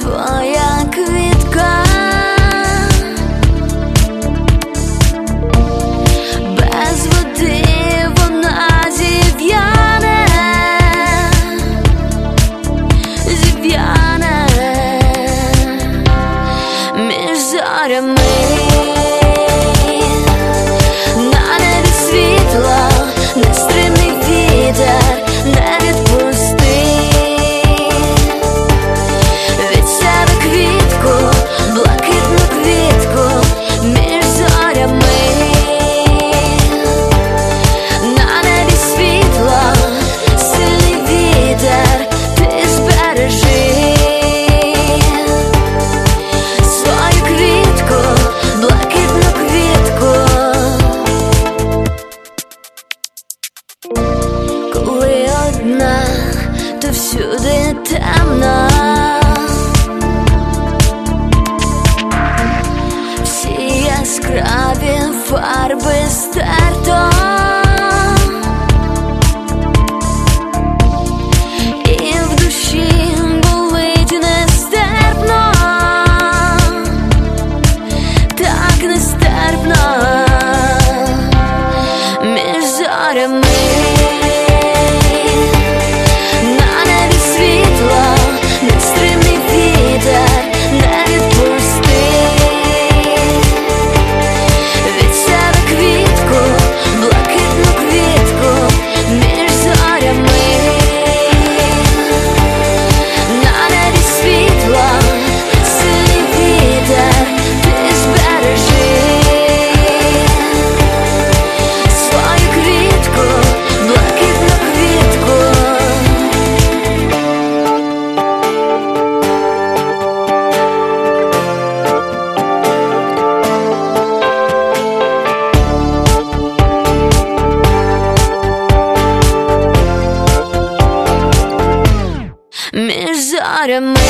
твоя квітка, без води вона зів'яне, зів'яне між зорями. На небі світло, нестримний вітер не відпустить від себе квітку, блакитну квітку між зорями. На небі світло, сильний вітер, ти збережи свою квітку, блакитну квітку. Коли одна, то всюди темно, всі яскраві фарби стерто, і в душі болить нестерпно, так нестерпно між зорями. Між зорями.